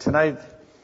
Tonight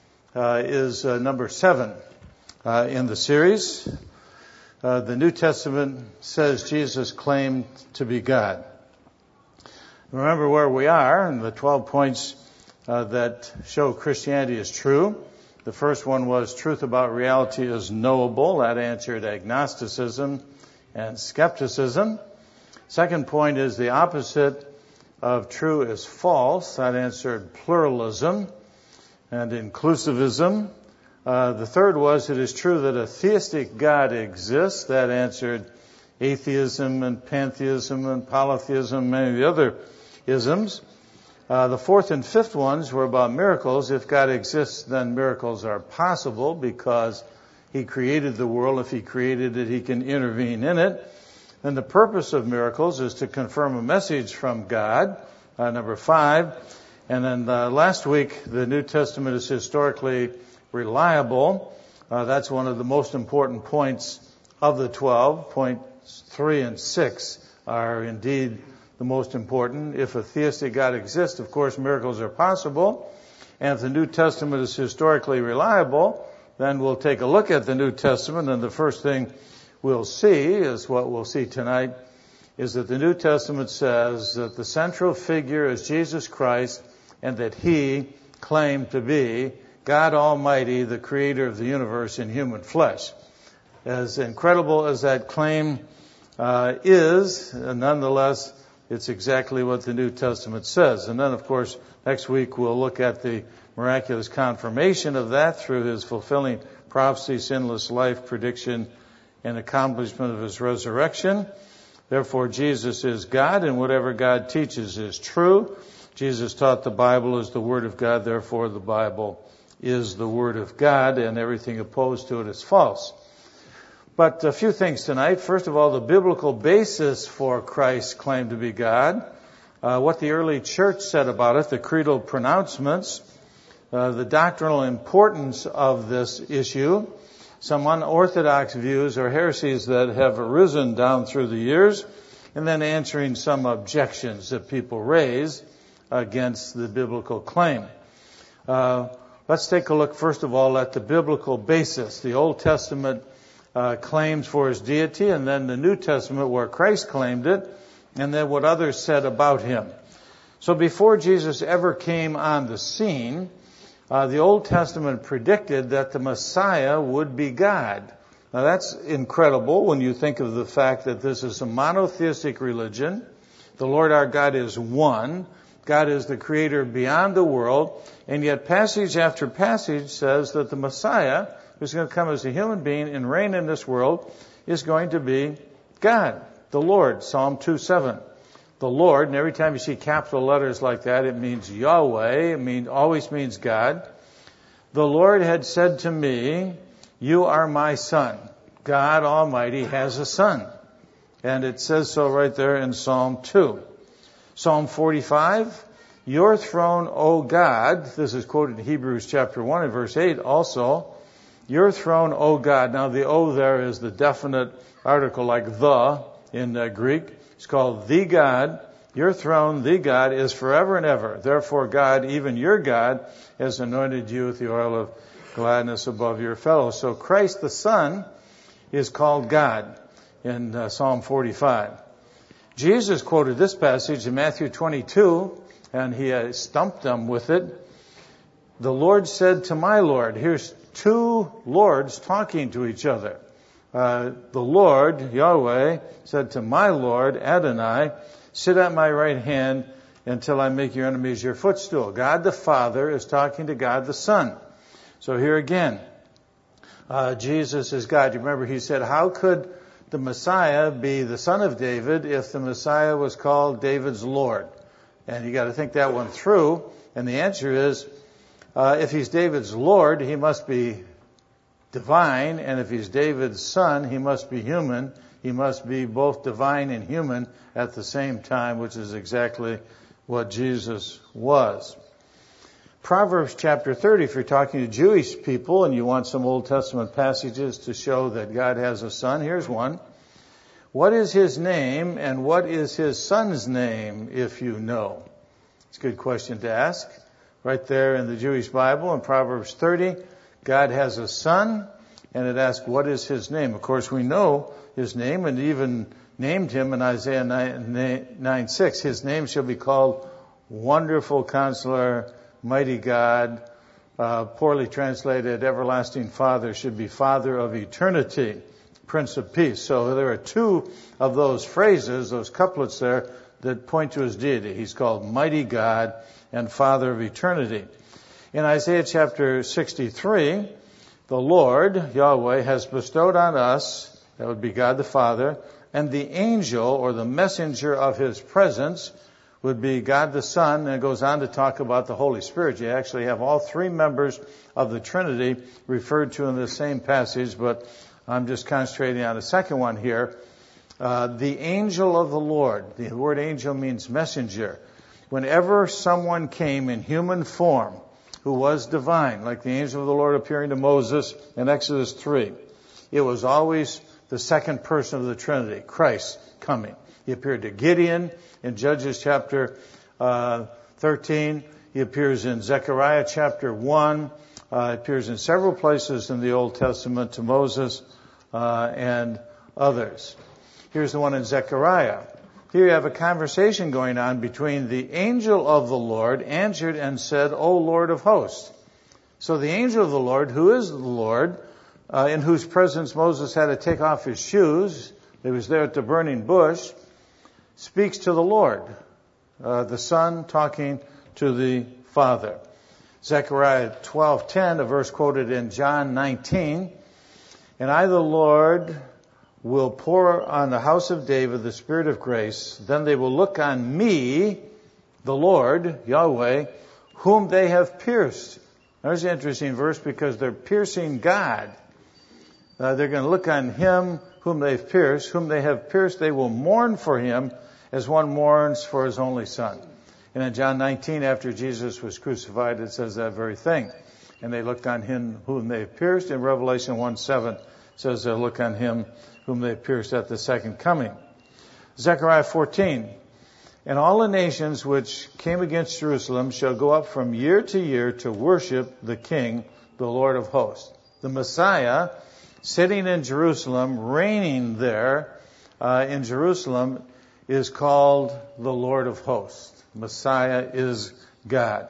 is number 7 in the series. The New Testament says Jesus claimed to be God. Remember where we are and the 12 points that show Christianity is true. The first one was truth about reality is knowable. That answered agnosticism and skepticism. Second point is the opposite of true is false. That answered pluralism and inclusivism. The third was it is true that a theistic God exists. That answered atheism and pantheism and polytheism and many of the other isms. The fourth and fifth ones were about miracles. If God exists, then miracles are possible because He created the world. If He created it, He can intervene in it. And the purpose of miracles is to confirm a message from God. Number 5. And then last week, the New Testament is historically reliable. That's one of the most important points of the 12. Points 3 and 6 are indeed the most important. If a theistic God exists, of course, miracles are possible. And if the New Testament is historically reliable, then we'll take a look at the New Testament. And the first thing we'll see is what we'll see tonight, is that the New Testament says that the central figure is Jesus Christ and that He claimed to be God Almighty, the creator of the universe in human flesh. As incredible as that claim is, nonetheless, it's exactly what the New Testament says. And then, of course, next week we'll look at the miraculous confirmation of that through His fulfilling prophecy, sinless life, prediction, and accomplishment of His resurrection. Therefore, Jesus is God, and whatever God teaches is true. Jesus taught the Bible is the Word of God, therefore the Bible is the Word of God, and everything opposed to it is false. But a few things tonight. First of all, the biblical basis for Christ's claim to be God, what the early church said about it, the creedal pronouncements, the doctrinal importance of this issue, some unorthodox views or heresies that have arisen down through the years, and then answering some objections that people raise against the biblical claim. Let's take a look, first of all, at the biblical basis. The Old Testament claims for His deity, and then the New Testament where Christ claimed it, and then what others said about Him. So before Jesus ever came on the scene, the Old Testament predicted that the Messiah would be God. Now that's incredible when you think of the fact that this is a monotheistic religion. The Lord our God is one. God is the creator beyond the world. And yet passage after passage says that the Messiah, who's going to come as a human being and reign in this world, is going to be God, the Lord. Psalm 2:7. The Lord, and every time you see capital letters like that, it means Yahweh. It always means God. The Lord had said to me, you are my son. God Almighty has a son. And it says so right there in Psalm 2. Psalm 45, your throne, O God, this is quoted in Hebrews chapter 1 and verse 8 also, your throne, O God. Now the O there is the definite article like the in Greek. It's called the God. Your throne, the God, is forever and ever. Therefore God, even your God, has anointed you with the oil of gladness above your fellows. So Christ the Son is called God in Psalm 45. Jesus quoted this passage in Matthew 22, and He stumped them with it. The Lord said to my Lord, here's two Lords talking to each other. The Lord, Yahweh, said to my Lord, Adonai, sit at my right hand until I make your enemies your footstool. God the Father is talking to God the Son. So here again, Jesus is God. You remember He said, how could the Messiah be the son of David if the Messiah was called David's Lord? And you got to think that one through. And the answer is, if He's David's Lord, He must be divine. And if He's David's son, He must be human. He must be both divine and human at the same time, which is exactly what Jesus was. Proverbs chapter 30, if you're talking to Jewish people and you want some Old Testament passages to show that God has a son, here's one. What is His name and what is His son's name, if you know? It's a good question to ask. Right there in the Jewish Bible in Proverbs 30, God has a son, and it asks, what is his name? Of course, we know his name, and even named him in Isaiah 9:6. His name shall be called Wonderful Counselor, Mighty God, poorly translated, Everlasting Father should be Father of Eternity, Prince of Peace. So there are two of those phrases, those couplets there, that point to his deity. He's called Mighty God and Father of Eternity. In Isaiah chapter 63, the Lord, Yahweh, has bestowed on us, that would be God the Father, and the angel or the messenger of his presence would be God the Son, and it goes on to talk about the Holy Spirit. You actually have all three members of the Trinity referred to in the same passage, but I'm just concentrating on the second one here. The angel of the Lord. The word angel means messenger. Whenever someone came in human form who was divine, like the angel of the Lord appearing to Moses in Exodus 3, it was always the second person of the Trinity, Christ, coming. He appeared to Gideon in Judges chapter 13. He appears in Zechariah chapter 1. Appears in several places in the Old Testament to Moses and others. Here's the one in Zechariah. Here you have a conversation going on between the angel of the Lord answered and said, O Lord of hosts. So the angel of the Lord, who is the Lord, in whose presence Moses had to take off his shoes, he was there at the burning bush, speaks to the Lord, the Son talking to the Father. Zechariah 12:10, a verse quoted in John 19, and I, the Lord, will pour on the house of David the Spirit of grace. Then they will look on me, the Lord, Yahweh, whom they have pierced. There's an interesting verse because they're piercing God. They're going to look on him whom they've pierced. Whom they have pierced, they will mourn for him as one mourns for his only son. And in John 19, after Jesus was crucified, it says that very thing. And they looked on him whom they have pierced. In Revelation 1:7, it says they'll look on him whom they pierced at the second coming. Zechariah 14, and all the nations which came against Jerusalem shall go up from year to year to worship the King, the Lord of hosts. The Messiah, sitting in Jerusalem, reigning there in Jerusalem, is called the Lord of hosts. Messiah is God.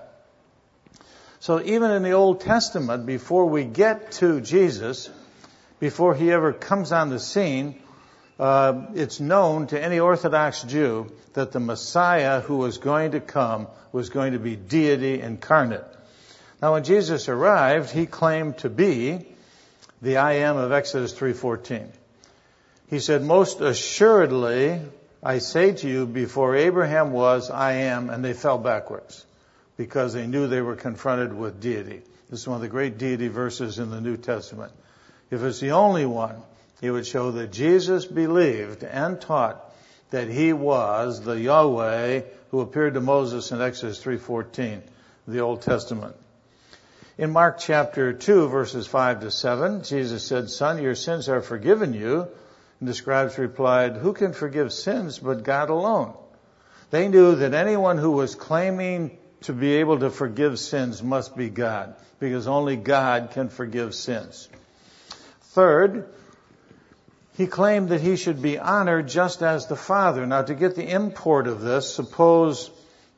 So even in the Old Testament, before we get to Jesus, before he ever comes on the scene, it's known to any Orthodox Jew that the Messiah who was going to come was going to be deity incarnate. Now when Jesus arrived, he claimed to be the I am of Exodus 3:14. He said, most assuredly, I say to you, before Abraham was, I am, and they fell backwards because they knew they were confronted with deity. This is one of the great deity verses in the New Testament. If it's the only one, it would show that Jesus believed and taught that he was the Yahweh who appeared to Moses in Exodus 3:14, the Old Testament. In Mark chapter 2, verses 5 to 7, Jesus said, Son, your sins are forgiven you. And the scribes replied, who can forgive sins but God alone? They knew that anyone who was claiming to be able to forgive sins must be God, because only God can forgive sins. Third, he claimed that he should be honored just as the Father. Now, to get the import of this, suppose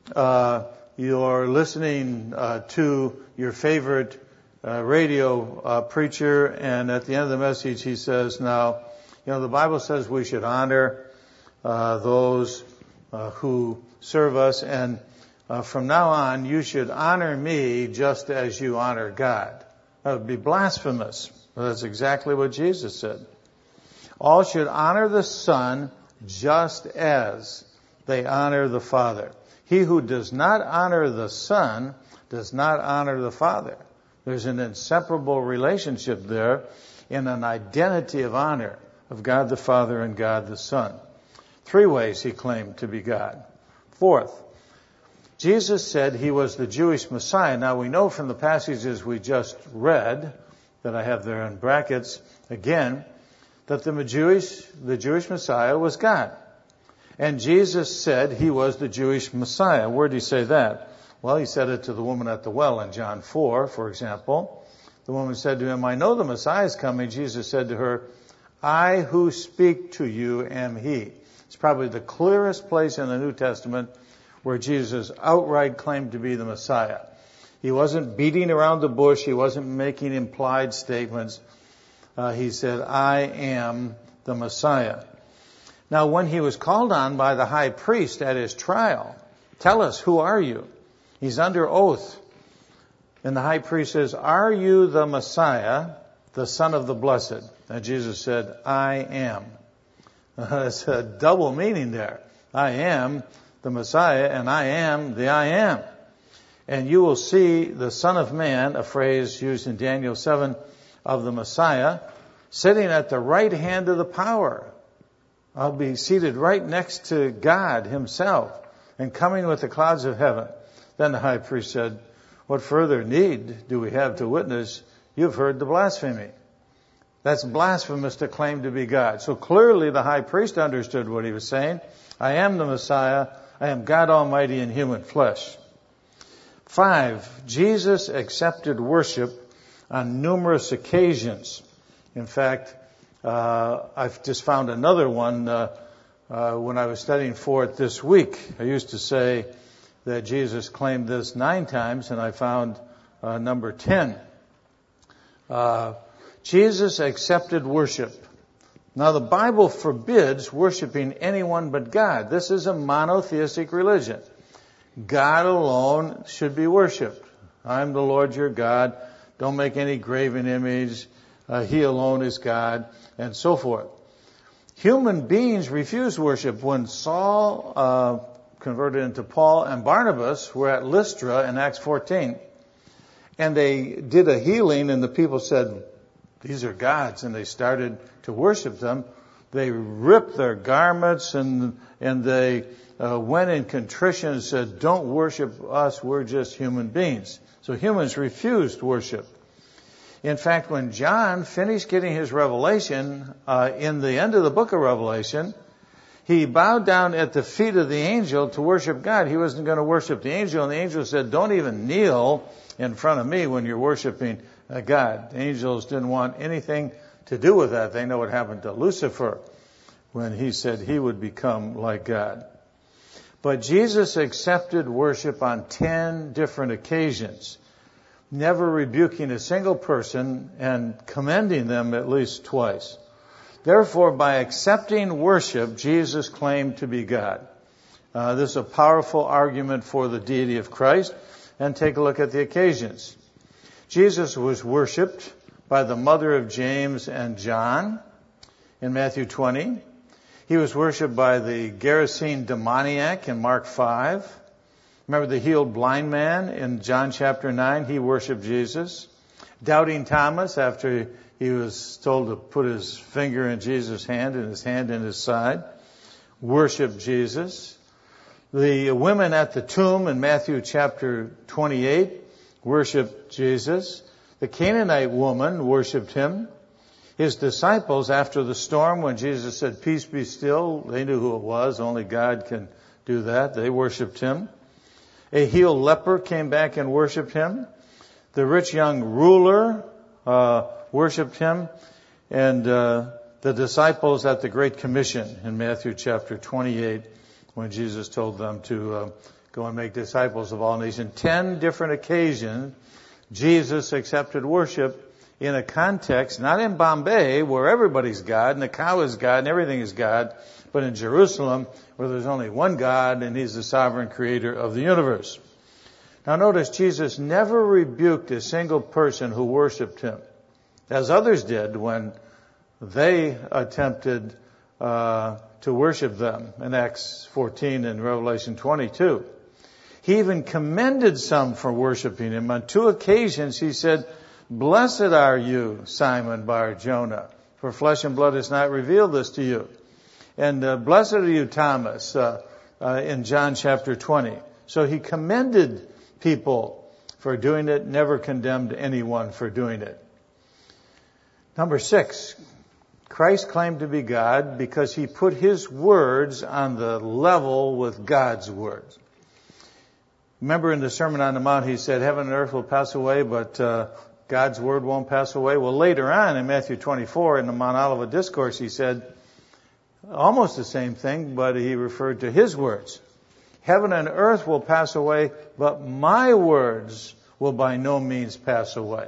you're listening to your favorite radio preacher, and at the end of the message he says, now, the Bible says we should honor those who serve us, and from now on you should honor me just as you honor God. That would be blasphemous. Well, that's exactly what Jesus said. All should honor the Son just as they honor the Father. He who does not honor the Son does not honor the Father. There's an inseparable relationship there in an identity of honor of God the Father and God the Son. 3 ways he claimed to be God. Fourth, Jesus said he was the Jewish Messiah. Now we know from the passages we just read, that I have there in brackets, again, that the Jewish Messiah was God. And Jesus said he was the Jewish Messiah. Where did he say that? Well, he said it to the woman at the well in John 4, for example. The woman said to him, I know the Messiah is coming. Jesus said to her, I who speak to you am he. It's probably the clearest place in the New Testament where Jesus outright claimed to be the Messiah. He wasn't beating around the bush. He wasn't making implied statements. He said, I am the Messiah. Now, when he was called on by the high priest at his trial, tell us, who are you? He's under oath. And the high priest says, are you the Messiah, the Son of the Blessed? And Jesus said, I am. That's a double meaning there. I am the Messiah, and I am the I am. And you will see the Son of Man, a phrase used in Daniel 7, of the Messiah, sitting at the right hand of the power. I'll be seated right next to God himself and coming with the clouds of heaven. Then the high priest said, what further need do we have to witness? You've heard the blasphemy. That's blasphemous to claim to be God. So clearly the high priest understood what he was saying. I am the Messiah. I am God Almighty in human flesh. 5, Jesus accepted worship on numerous occasions. In fact, I've just found another one when I was studying for it this week. I used to say that Jesus claimed this 9 times, and I found number 10. Jesus accepted worship. Now, the Bible forbids worshiping anyone but God. This is a monotheistic religion. God alone should be worshiped. I'm the Lord your God. Don't make any graven image. He alone is God, and so forth. Human beings refused worship. When Saul converted into Paul and Barnabas were at Lystra in Acts 14, and they did a healing, and the people said, these are gods, and they started to worship them. They ripped their garments, and they went in contrition and said, don't worship us, we're just human beings. So humans refused worship. In fact, when John finished getting his revelation, in the end of the book of Revelation, he bowed down at the feet of the angel to worship God. He wasn't going to worship the angel, and the angel said, don't even kneel in front of me when you're worshiping God. The angels didn't want anything to do with that. They know what happened to Lucifer when he said he would become like God. But Jesus accepted worship on 10 different occasions, never rebuking a single person and commending them at least twice. Therefore, by accepting worship, Jesus claimed to be God. This is a powerful argument for the deity of Christ. And take a look at the occasions. Jesus was worshipped by the mother of James and John in Matthew 20. He was worshipped by the Gerasene demoniac in Mark 5. Remember the healed blind man in John chapter 9? He worshipped Jesus. Doubting Thomas, after he was told to put his finger in Jesus' hand and his hand in his side, worshipped Jesus. The women at the tomb in Matthew chapter 28 worshipped Jesus. The Canaanite woman worshipped him. His disciples, after the storm, when Jesus said, peace be still, they knew who it was. Only God can do that. They worshipped him. A healed leper came back and worshipped him. The rich young ruler worshipped him. And the disciples at the Great Commission in Matthew chapter 28, when Jesus told them to go and make disciples of all nations. 10 different occasions, Jesus accepted worship in a context, not in Bombay, where everybody's God, and the cow is God, and everything is God, but in Jerusalem, where there's only one God, and He's the sovereign creator of the universe. Now notice, Jesus never rebuked a single person who worshipped Him, as others did when they attempted to worship them in Acts 14 and Revelation 22. He even commended some for worshiping Him. On 2 occasions He said, blessed are you, Simon Bar-Jonah, for flesh and blood has not revealed this to you. And blessed are you, Thomas, in John chapter 20. So He commended people for doing it, never condemned anyone for doing it. Number 6, Christ claimed to be God because He put His words on the level with God's words. Remember in the Sermon on the Mount, he said, heaven and earth will pass away, but God's word won't pass away. Well, later on in Matthew 24, in the Mount Olivet Discourse, he said almost the same thing, but he referred to his words. Heaven and earth will pass away, but my words will by no means pass away.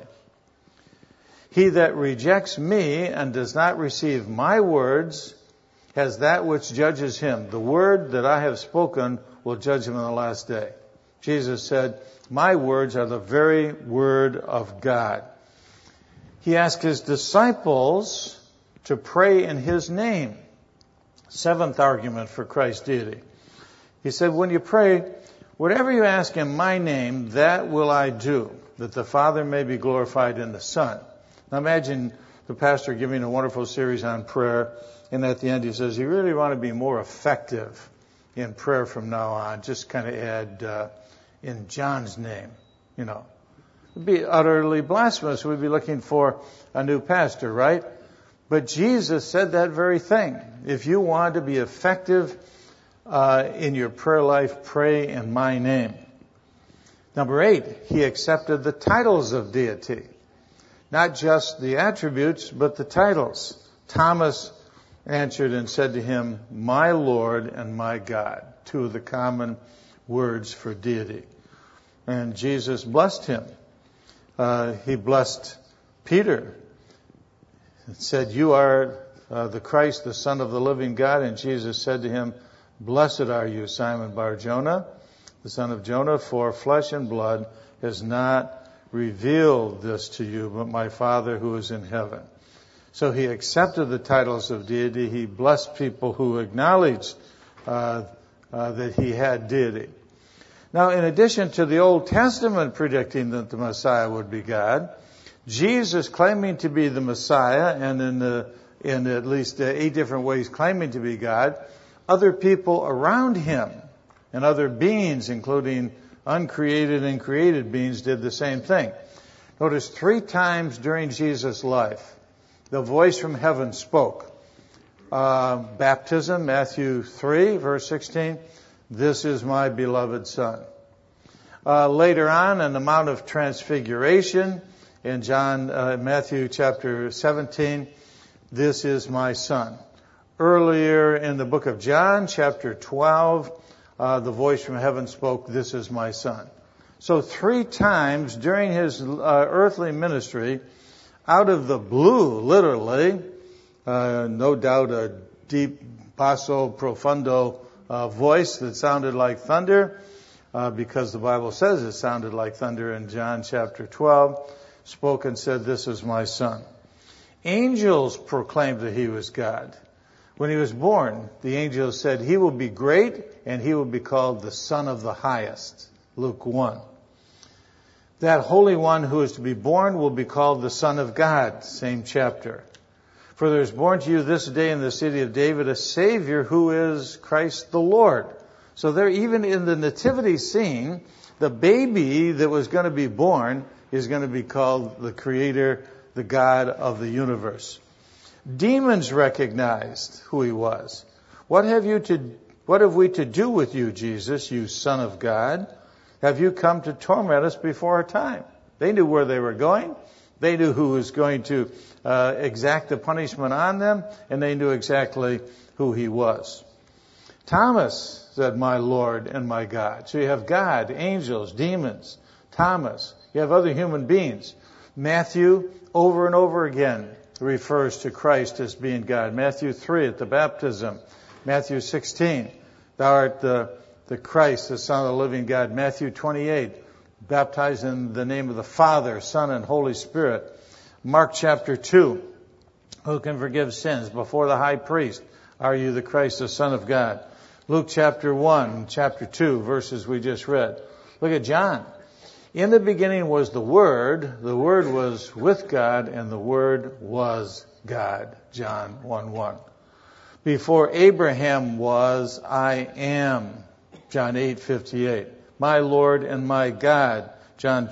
He that rejects me and does not receive my words has that which judges him. The word that I have spoken will judge him in the last day. Jesus said, my words are the very word of God. He asked his disciples to pray in his name. Seventh argument for Christ's deity. He said, when you pray, whatever you ask in my name, that will I do, that the Father may be glorified in the Son. Now imagine the pastor giving a wonderful series on prayer, and at the end he says, you really want to be more effective in prayer from now on. Just kind of add, in John's name, It'd be utterly blasphemous. We'd be looking for a new pastor, right? But Jesus said that very thing. If you want to be effective in your prayer life, pray in my name. Number 8, he accepted the titles of deity. Not just the attributes, but the titles. Thomas answered and said to him, my Lord and my God. Two of the common words for deity. And Jesus blessed him. He blessed Peter. It said, you are the Christ, the Son of the living God. And Jesus said to him, blessed are you, Simon Bar-Jonah, the son of Jonah, for flesh and blood has not revealed this to you, but my Father who is in heaven. So he accepted the titles of deity. He blessed people who acknowledged that he had deity. Now, in addition to the Old Testament predicting that the Messiah would be God, Jesus claiming to be the Messiah, and in at least 8 different ways claiming to be God, other people around him and other beings, including uncreated and created beings, did the same thing. Notice 3 times during Jesus' life, the voice from heaven spoke. Baptism, Matthew 3, verse 16, this is my beloved Son. Later on, in the Mount of Transfiguration, in Matthew chapter 17, this is my Son. Earlier in the book of John, chapter 12, the voice from heaven spoke, this is my Son. So 3 times during his earthly ministry, out of the blue, literally, no doubt a deep, basso, profundo voice that sounded like thunder, because the Bible says it sounded like thunder in John chapter 12, spoke and said, this is my Son. Angels proclaimed that he was God. When he was born, the angels said, he will be great and he will be called the Son of the Highest. Luke 1. That Holy One who is to be born will be called the Son of God. Same chapter. For there is born to you this day in the city of David a Savior who is Christ the Lord. So there, even in the nativity scene, the baby that was going to be born is going to be called the Creator, the God of the universe. Demons recognized who he was. What have we to do with you, Jesus, you Son of God? Have you come to torment us before our time? They knew where they were going. They knew who was going to exact the punishment on them, and they knew exactly who he was. Thomas said, my Lord and my God. So you have God, angels, demons, Thomas. You have other human beings. Matthew, over and over again, refers to Christ as being God. Matthew 3 at the baptism. Matthew 16, thou art the Christ, the Son of the living God. Matthew 28, baptized in the name of the Father, Son, and Holy Spirit. Mark chapter 2, who can forgive sins? Before the high priest, are you the Christ, the Son of God? Luke chapter 1, chapter 2, verses we just read. Look at John. In the beginning was the Word was with God, and the Word was God. John 1:1. Before Abraham was, I am. John 8:58. My Lord and my God. John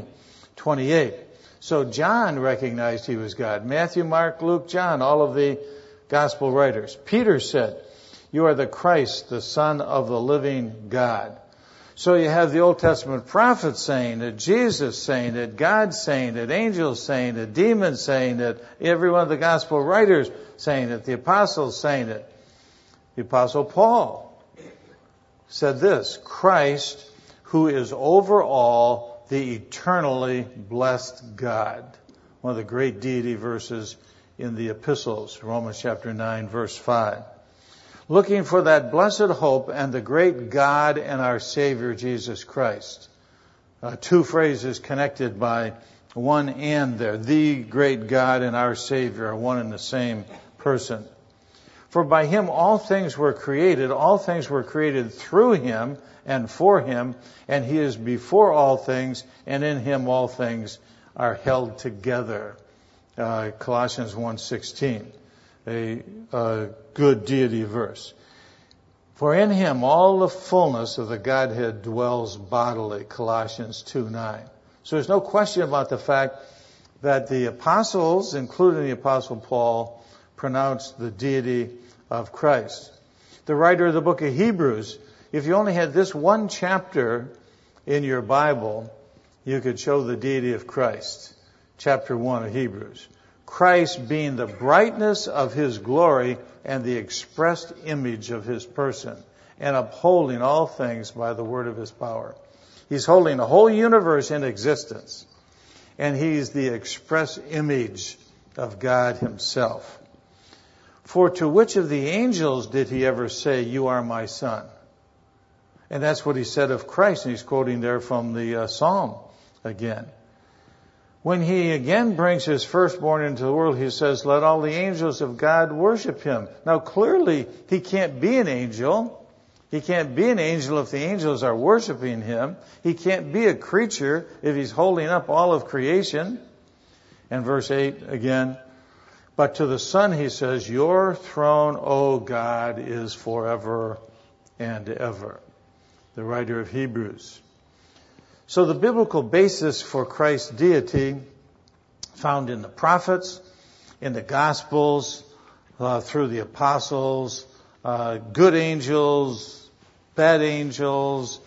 20:28. So John recognized he was God. Matthew, Mark, Luke, John, all of the gospel writers. Peter said, you are the Christ, the Son of the living God. So you have the Old Testament prophets saying it, Jesus saying it, God saying it, angels saying it, demons saying it, every one of the gospel writers saying it, the apostles saying it. The apostle Paul said this, Christ, who is over all, the eternally blessed God. One of the great deity verses in the epistles, Romans chapter 9, verse 5. Looking for that blessed hope and the great God and our Savior, Jesus Christ. Two phrases connected by one and there. The great God and our Savior are one and the same person. For by Him all things were created through Him and for Him, and He is before all things, and in Him all things are held together. Colossians 1:16. A good deity verse. For in Him all the fullness of the Godhead dwells bodily, Colossians 2:9. So there's no question about the fact that the apostles, including the apostle Paul, pronounced the deity of Christ. The writer of the book of Hebrews, if you only had this one chapter in your Bible, you could show the deity of Christ. Chapter 1 of Hebrews. Christ being the brightness of His glory and the expressed image of His person, and upholding all things by the word of His power. He's holding the whole universe in existence, and He's the express image of God Himself. For to which of the angels did He ever say, "You are my Son"? And that's what He said of Christ, and He's quoting there from the Psalm again. When He again brings His firstborn into the world, He says, let all the angels of God worship Him. Now clearly, He can't be an angel. He can't be an angel if the angels are worshiping Him. He can't be a creature if He's holding up all of creation. And verse 8 again, but to the Son He says, your throne, O God, is forever and ever. The writer of Hebrews. So the biblical basis for Christ's deity found in the prophets, in the Gospels, through the apostles, good angels, bad angels,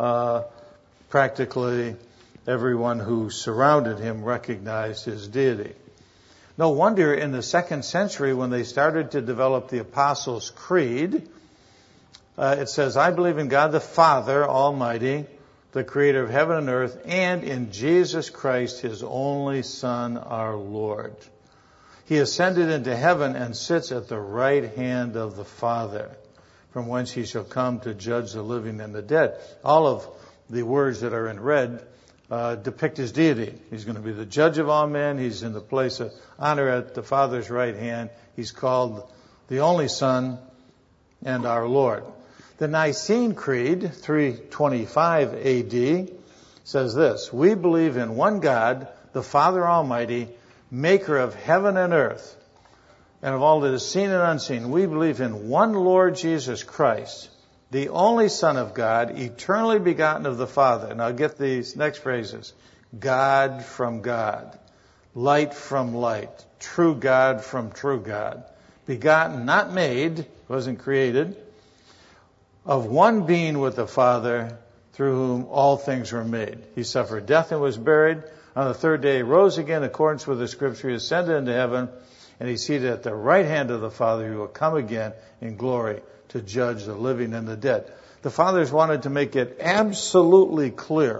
practically everyone who surrounded Him recognized His deity. No wonder in the 2nd century when they started to develop the Apostles' Creed, it says, I believe in God the Father Almighty, the creator of heaven and earth, and in Jesus Christ, His only Son, our Lord. He ascended into heaven and sits at the right hand of the Father, from whence He shall come to judge the living and the dead. All of the words that are in red depict His deity. He's going to be the judge of all men. He's in the place of honor at the Father's right hand. He's called the only Son and our Lord. The Nicene Creed, 325 AD, says this, we believe in one God, the Father Almighty, maker of heaven and earth, and of all that is seen and unseen. We believe in one Lord Jesus Christ, the only Son of God, eternally begotten of the Father. Now get these next phrases. God from God, light from light, true God from true God, begotten, not made, wasn't created, of one being with the Father, through whom all things were made. He suffered death and was buried. On the third day He rose again in accordance with the Scripture. He ascended into heaven, and He's seated at the right hand of the Father. He will come again in glory to judge the living and the dead. The fathers wanted to make it absolutely clear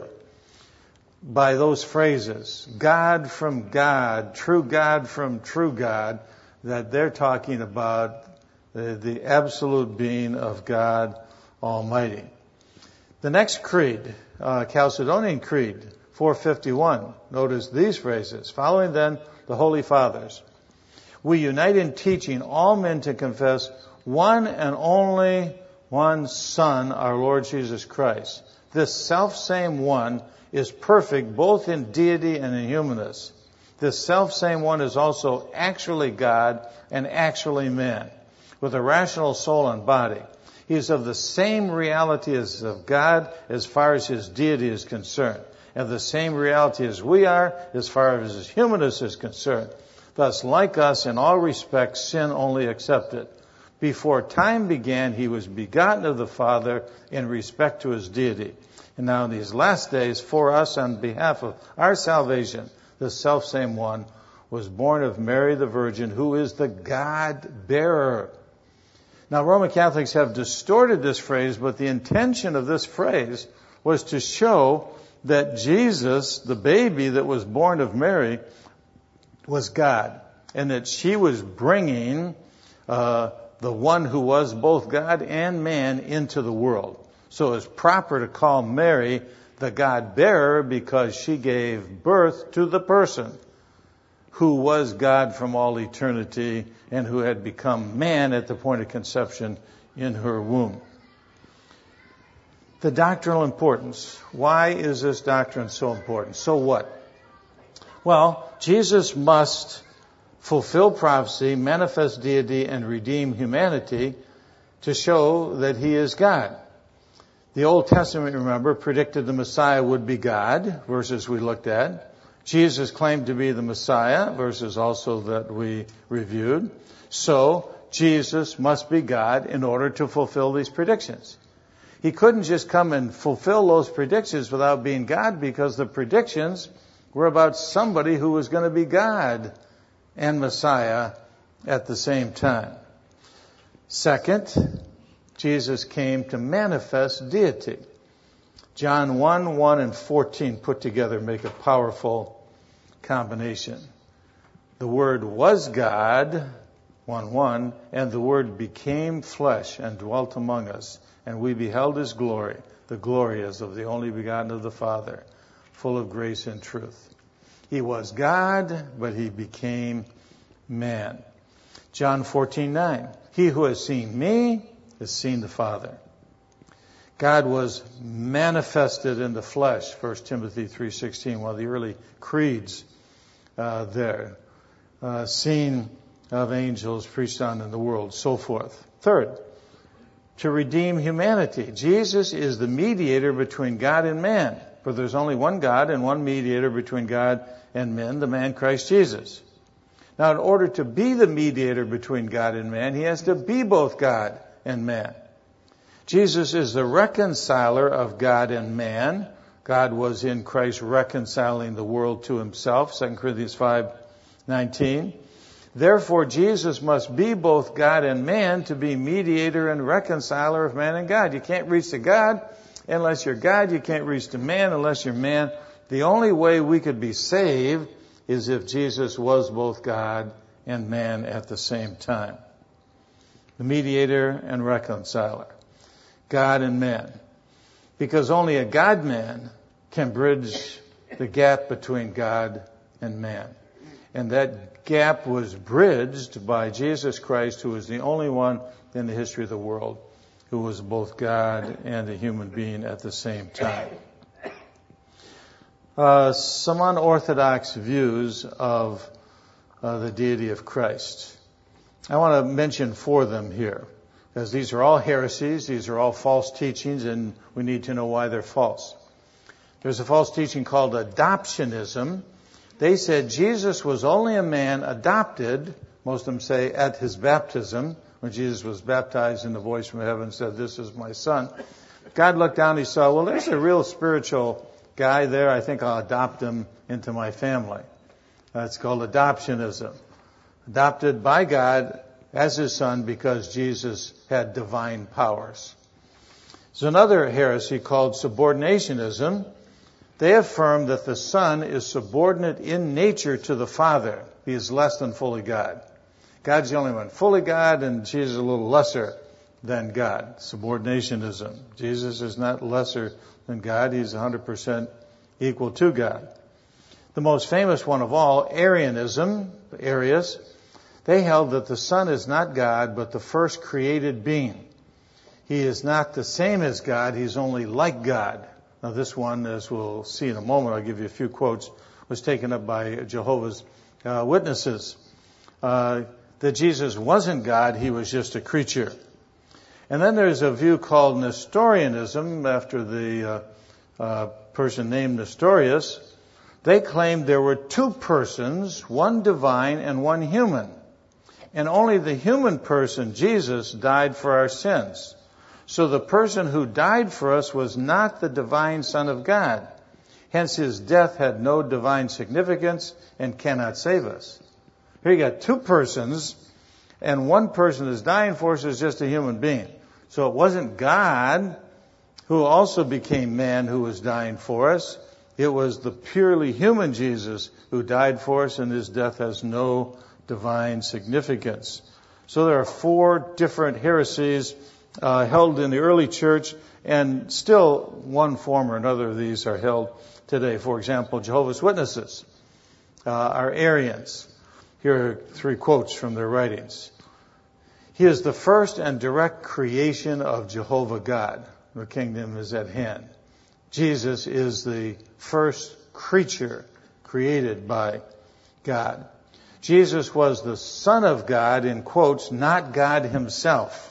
by those phrases, God from God, true God from true God, that they're talking about the absolute being of God Almighty. The next creed, Chalcedonian Creed, 451. Notice these phrases. Following then the Holy Fathers, we unite in teaching all men to confess one and only one Son, our Lord Jesus Christ. This self-same one is perfect both in deity and in humanness. This self-same one is also actually God and actually man, with a rational soul and body. He is of the same reality as of God as far as His deity is concerned, and the same reality as we are as far as His humanness is concerned. Thus, like us in all respects, sin only accepted. Before time began, he was begotten of the Father in respect to his deity. And now in these last days, for us, on behalf of our salvation, the selfsame one was born of Mary the Virgin, who is the God-bearer. Now, Roman Catholics have distorted this phrase, but the intention of this phrase was to show that Jesus, the baby that was born of Mary, was God, and that she was bringing the one who was both God and man into the world. So it's proper to call Mary the God-bearer because she gave birth to the person who was God from all eternity and who had become man at the point of conception in her womb. The doctrinal importance. Why is this doctrine so important? So what? Well, Jesus must fulfill prophecy, manifest deity, and redeem humanity to show that he is God. The Old Testament, remember, predicted the Messiah would be God, verses we looked at. Jesus claimed to be the Messiah, verses also that we reviewed. So, Jesus must be God in order to fulfill these predictions. He couldn't just come and fulfill those predictions without being God, because the predictions were about somebody who was going to be God and Messiah at the same time. Second, Jesus came to manifest deity. John 1 and 14 put together make a powerful combination. The Word was God, 1:1, and the Word became flesh and dwelt among us, and we beheld his glory. The glory is of the only begotten of the Father, full of grace and truth. He was God, but he became man. John 14:9, he who has seen me has seen the Father. God was manifested in the flesh, 1 Timothy 3:16, one of the early creeds there. Seen of angels, preached on in the world, so forth. Third, to redeem humanity. Jesus is the mediator between God and man. For there's only one God and one mediator between God and men, the man Christ Jesus. Now, in order to be the mediator between God and man, he has to be both God and man. Jesus is the reconciler of God and man. God was in Christ reconciling the world to himself, 2 Corinthians 5:19. Therefore, Jesus must be both God and man to be mediator and reconciler of man and God. You can't reach to God unless you're God. You can't reach to man unless you're man. The only way we could be saved is if Jesus was both God and man at the same time. The mediator and reconciler. God and man. Because only a God-man can bridge the gap between God and man. And that gap was bridged by Jesus Christ, who is the only one in the history of the world who was both God and a human being at the same time. Some unorthodox views of the deity of Christ. I want to mention 4 of them here, because these are all heresies, these are all false teachings, and we need to know why they're false. There's a false teaching called adoptionism. They said Jesus was only a man adopted, most of them say at his baptism, when Jesus was baptized and the voice from heaven said, "This is my son." God looked down, he saw, well, there's a real spiritual guy there. I think I'll adopt him into my family. That's called adoptionism. Adopted by God as his son because Jesus had divine powers. There's another heresy called subordinationism. They affirm that the Son is subordinate in nature to the Father. He is less than fully God. God's the only one fully God, and Jesus is a little lesser than God. Subordinationism. Jesus is not lesser than God. He's 100% equal to God. The most famous one of all, Arianism, Arius, they held that the Son is not God, but the first created being. He is not the same as God. He's only like God. Now, this one, as we'll see in a moment, I'll give you a few quotes, was taken up by Jehovah's Witnesses. That Jesus wasn't God, he was just a creature. And then there's a view called Nestorianism, after the person named Nestorius. They claimed there were 2 persons, one divine and one human. And only the human person, Jesus, died for our sins. So the person who died for us was not the divine Son of God. Hence his death had no divine significance and cannot save us. Here you got two persons, and one person is dying for us is just a human being. So it wasn't God who also became man who was dying for us. It was the purely human Jesus who died for us, and his death has no divine significance. So there are four different heresies held in the early church, and still one form or another of these are held today. For example, Jehovah's Witnesses are Arians. Here are three quotes from their writings. He is the first and direct creation of Jehovah God. The kingdom is at hand. Jesus is the first creature created by God. Jesus was the Son of God, in quotes, not God himself.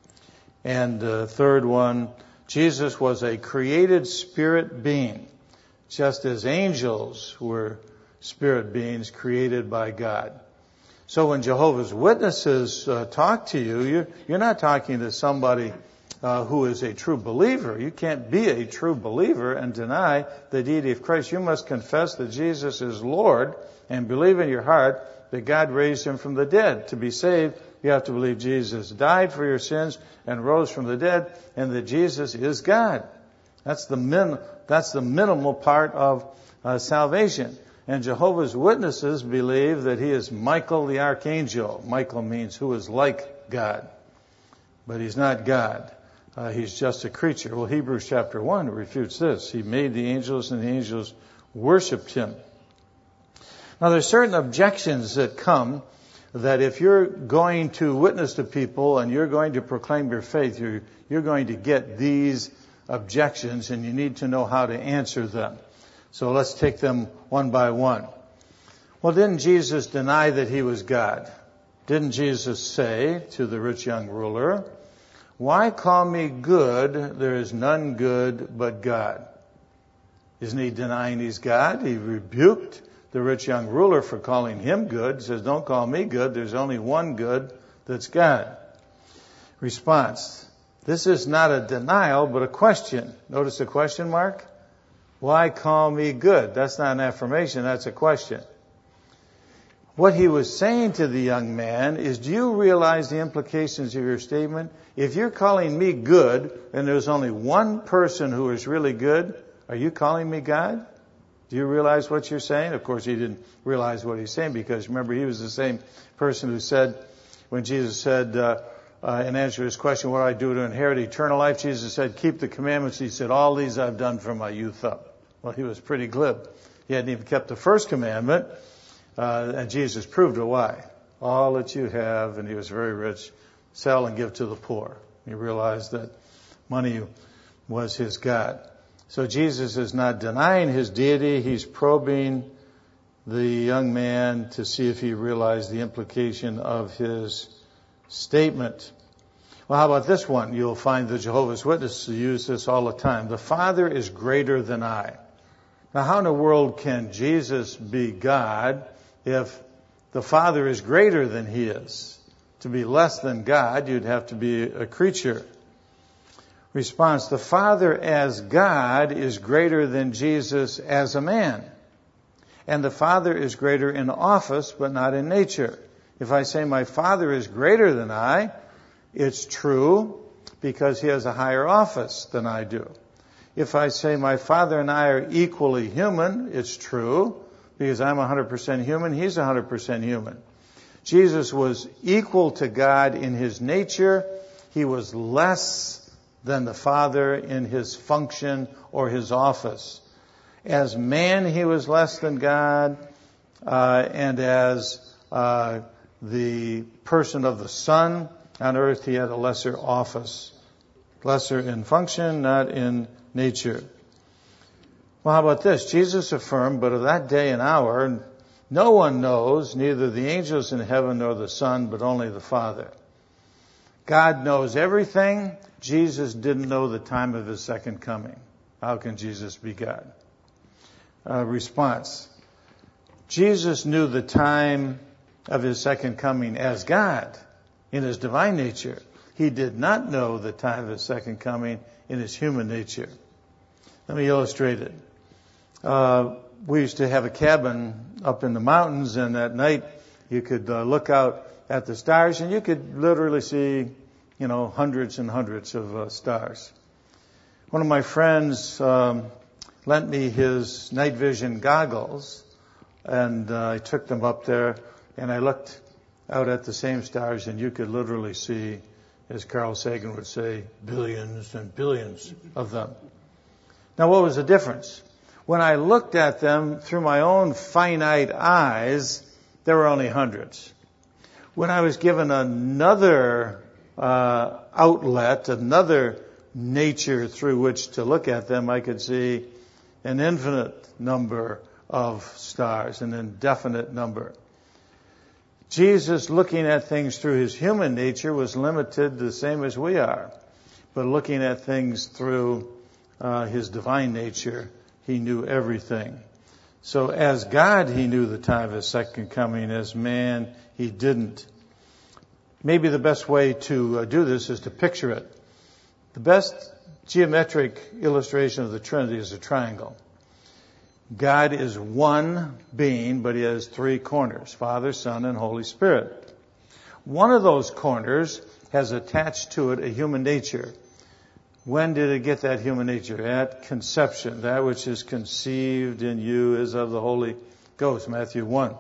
And the third one, Jesus was a created spirit being, just as angels were spirit beings created by God. So when Jehovah's Witnesses talk to you, you're not talking to somebody who is a true believer. You can't be a true believer and deny the deity of Christ. You must confess that Jesus is Lord and believe in your heart that God raised him from the dead. To be saved, you have to believe Jesus died for your sins and rose from the dead, and that Jesus is God. That's the minimal part of salvation. And Jehovah's Witnesses believe that he is Michael the Archangel. Michael means who is like God. But he's not God. He's just a creature. Well, Hebrews chapter 1 refutes this. He made the angels, and the angels worshipped him. Now, there's certain objections that come that if you're going to witness to people and you're going to proclaim your faith, you're going to get these objections, and you need to know how to answer them. So let's take them one by one. Well, didn't Jesus deny that he was God? Didn't Jesus say to the rich young ruler, "Why call me good? There is none good but God." Isn't he denying he's God? He rebuked the rich young ruler for calling him good. He says, "Don't call me good. There's only one good, that's God." Response. This is not a denial, but a question. Notice the question mark? Why call me good? That's not an affirmation, that's a question. What he was saying to the young man is, do you realize the implications of your statement? If you're calling me good, and there's only one person who is really good, are you calling me God? Do you realize what you're saying? Of course, he didn't realize what he's saying, because remember, he was the same person who said, when Jesus said, in answer to his question, what do I do to inherit eternal life? Jesus said, keep the commandments. He said, all these I've done from my youth up. Well, he was pretty glib. He hadn't even kept the first commandment, and Jesus proved it. Why? All that you have, and he was very rich, sell and give to the poor. He realized that money was his God. So Jesus is not denying his deity. He's probing the young man to see if he realized the implication of his statement. Well, how about this one? You'll find the Jehovah's Witnesses use this all the time. The Father is greater than I. Now, how in the world can Jesus be God if the Father is greater than he is? To be less than God, you'd have to be a creature. Response, the Father as God is greater than Jesus as a man. And the Father is greater in office, but not in nature. If I say my Father is greater than I, it's true because he has a higher office than I do. If I say my Father and I are equally human, it's true because I'm 100% human, he's 100% human. Jesus was equal to God in his nature. He was less than the Father in his function or his office. As man, he was less than God, and as the person of the Son on earth, he had a lesser office. Lesser in function, not in nature. Well, how about this? Jesus affirmed, but of that day and hour, no one knows, neither the angels in heaven nor the Son, but only the Father. God knows everything. Jesus didn't know the time of his second coming. How can Jesus be God? Response. Jesus knew the time of his second coming as God in his divine nature. He did not know the time of his second coming in his human nature. Let me illustrate it. We used to have a cabin up in the mountains, and at night you could look out at the stars, and you could literally see, hundreds and hundreds of stars. One of my friends lent me his night vision goggles, and I took them up there, and I looked out at the same stars, and you could literally see, as Carl Sagan would say, billions and billions of them. Now, what was the difference? When I looked at them through my own finite eyes, there were only hundreds. When I was given another outlet, another nature through which to look at them, I could see an infinite number of stars, an indefinite number. Jesus, looking at things through his human nature, was limited the same as we are. But looking at things through his divine nature, he knew everything. So as God, he knew the time of his second coming. As man, he didn't. Maybe the best way to do this is to picture it. The best geometric illustration of the Trinity is a triangle. God is one being, but he has three corners, Father, Son, and Holy Spirit. One of those corners has attached to it a human nature. When did it get that human nature? At conception. That which is conceived in you is of the Holy Ghost, Matthew 1.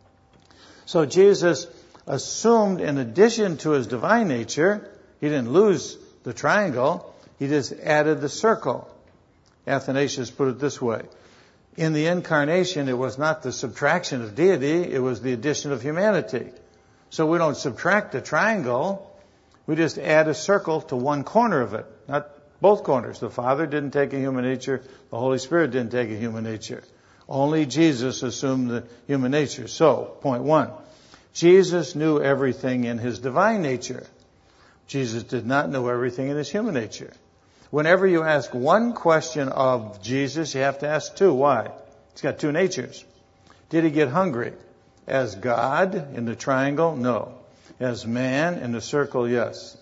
So Jesus assumed, in addition to his divine nature, he didn't lose the triangle, he just added the circle. Athanasius put it this way. In the incarnation, it was not the subtraction of deity, it was the addition of humanity. So we don't subtract the triangle, we just add a circle to one corner of it, not both corners. The Father didn't take a human nature, the Holy Spirit didn't take a human nature. Only Jesus assumed the human nature. So, point one, Jesus knew everything in his divine nature. Jesus did not know everything in his human nature. Whenever you ask one question of Jesus, you have to ask two. Why? He's got two natures. Did he get hungry? As God in the triangle? No. As man in the circle? Yes.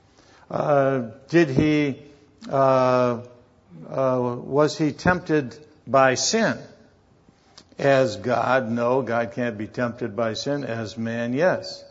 Was he tempted by sin? As God? No, God can't be tempted by sin. As man? Yes.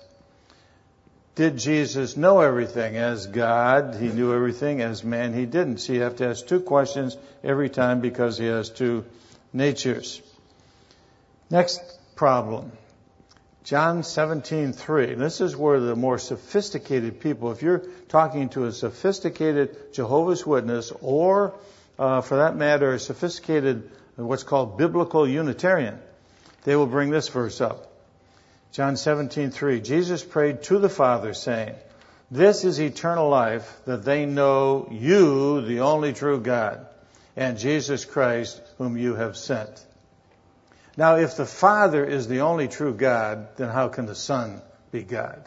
Did Jesus know everything? As God, he knew everything. As man, he didn't. So you have to ask two questions every time because he has two natures. Next problem. John 17:3. This is where the more sophisticated people, if you're talking to a sophisticated Jehovah's Witness or, for that matter, a sophisticated, what's called biblical Unitarian, they will bring this verse up. John 17:3. Jesus prayed to the Father, saying, "This is eternal life, that they know you, the only true God, and Jesus Christ, whom you have sent." Now, if the Father is the only true God, then how can the Son be God?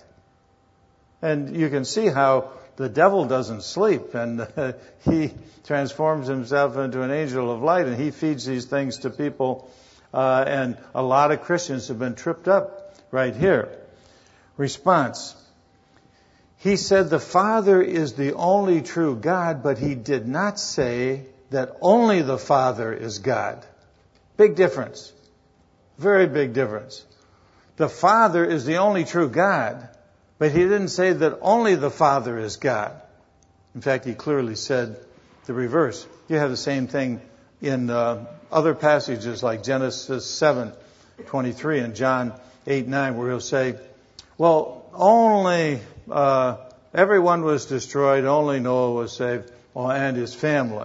And you can see how the devil doesn't sleep, and he transforms himself into an angel of light, and he feeds these things to people, and a lot of Christians have been tripped up right here. Response. He said the Father is the only true God, but he did not say that only the Father is God. Big difference. Very big difference. The Father is the only true God, but he didn't say that only the Father is God. In fact, he clearly said the reverse. You have the same thing in other passages like Genesis 7:23 and John 8:9, where he'll say, well, only everyone was destroyed, only Noah was saved, and his family,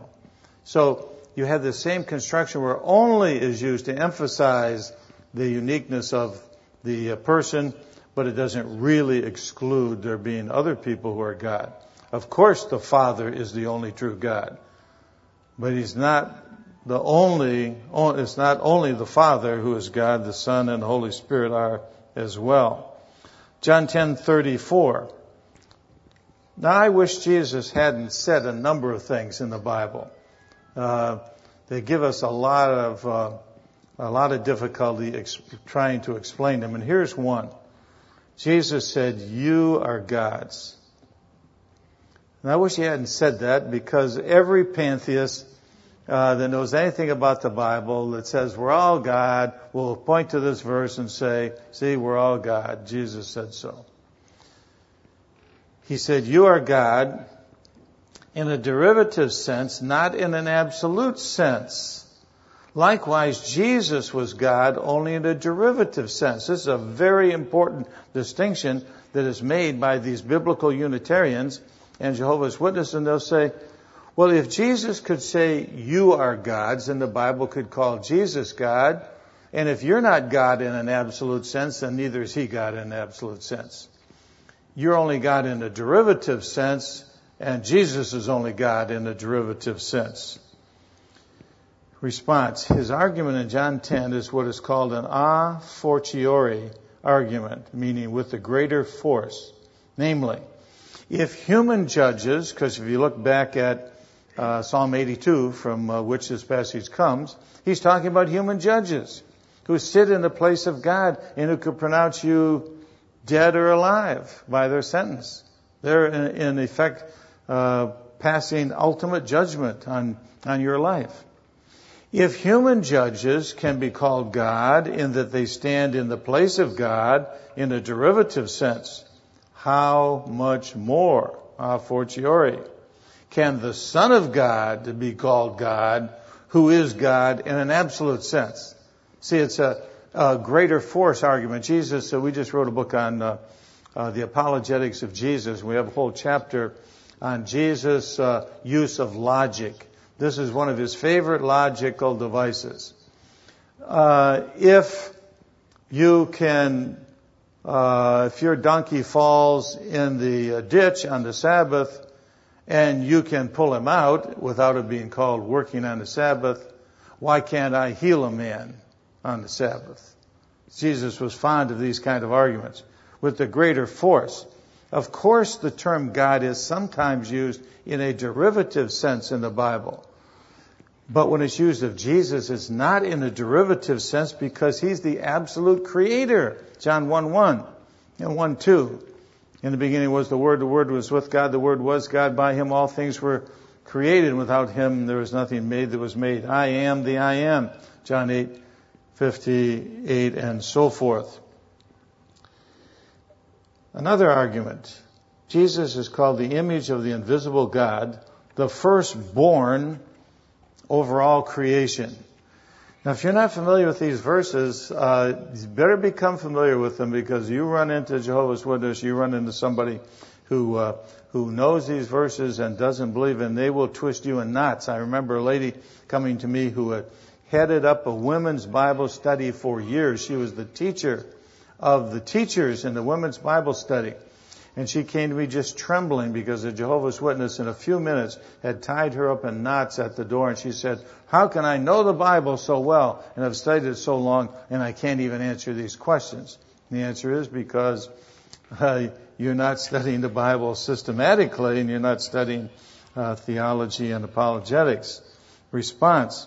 So you have the same construction where only is used to emphasize the uniqueness of the person, but it doesn't really exclude there being other people who are God. Of course, the Father is the only true God, but he's not it's not only the Father who is God, the Son and the Holy Spirit are as well. John 10:34. Now, I wish Jesus hadn't said a number of things in the Bible. They give us a lot of a lot of difficulty trying to explain them. And here's one. Jesus said, "You are gods." And I wish he hadn't said that, because every pantheist that knows anything about the Bible that says we're all God will point to this verse and say, "See, we're all God. Jesus said so." He said, "You are God," in a derivative sense, not in an absolute sense. Likewise, Jesus was God only in a derivative sense. This is a very important distinction that is made by these biblical Unitarians and Jehovah's Witnesses. And they'll say, well, if Jesus could say, "You are gods," then the Bible could call Jesus God. And if you're not God in an absolute sense, then neither is he God in an absolute sense. You're only God in a derivative sense, and Jesus is only God in a derivative sense. Response. His argument in John 10 is what is called an a fortiori argument, meaning with a greater force. Namely, if human judges, because if you look back at Psalm 82, from which this passage comes, he's talking about human judges who sit in the place of God and who could pronounce you dead or alive by their sentence. They're in effect passing ultimate judgment on your life. If human judges can be called God in that they stand in the place of God in a derivative sense, how much more, a fortiori, can the Son of God be called God, who is God in an absolute sense? See, it's a greater force argument. Jesus, we just wrote a book on the apologetics of Jesus. We have a whole chapter on Jesus' use of logic. This is one of his favorite logical devices. If your donkey falls in the ditch on the Sabbath and you can pull him out without it being called working on the Sabbath, why can't I heal a man on the Sabbath? Jesus was fond of these kind of arguments with the greater force. Of course, the term God is sometimes used in a derivative sense in the Bible. But when it's used of Jesus, it's not in a derivative sense because he's the absolute creator. John 1:1 and 1:2. In the beginning was the Word was with God, the Word was God, by him all things were created, and without him there was nothing made that was made. I am the I am. John 8:58 and so forth. Another argument. Jesus is called the image of the invisible God, the firstborn over all creation. Now, if you're not familiar with these verses, you better become familiar with them, because you run into Jehovah's Witness, you run into somebody who knows these verses and doesn't believe, and they will twist you in knots. I remember a lady coming to me who had headed up a women's Bible study for years. She was the teacher of the teachers in the women's Bible study. And she came to me just trembling because a Jehovah's Witness in a few minutes had tied her up in knots at the door. And she said, "How can I know the Bible so well and have studied it so long and I can't even answer these questions?" And the answer is because you're not studying the Bible systematically, and you're not studying theology and apologetics. Response.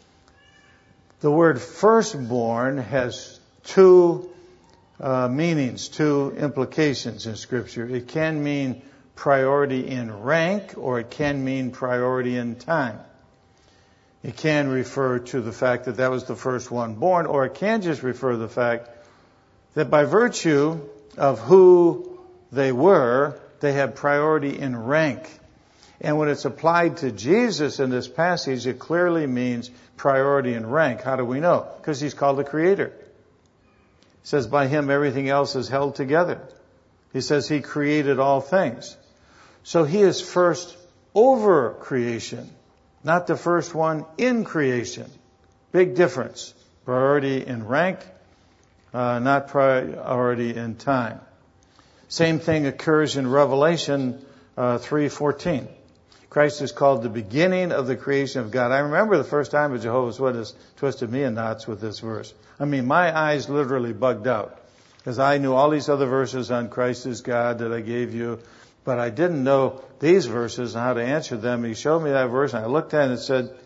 The word firstborn has two meanings, two implications in Scripture. It can mean priority in rank, or it can mean priority in time. It can refer to the fact that that was the first one born, or it can just refer to the fact that by virtue of who they were, they had priority in rank. And when it's applied to Jesus in this passage, it clearly means priority in rank. How do we know? Because he's called the Creator. He says, by him everything else is held together. He says he created all things. So he is first over creation, not the first one in creation. Big difference. Priority in rank, not priority in time. Same thing occurs in Revelation 3:14. Christ is called the beginning of the creation of God. I remember the first time a Jehovah's Witness twisted me in knots with this verse. I mean, my eyes literally bugged out, because I knew all these other verses on Christ is God that I gave you, but I didn't know these verses and how to answer them. He showed me that verse, and I looked at it and said,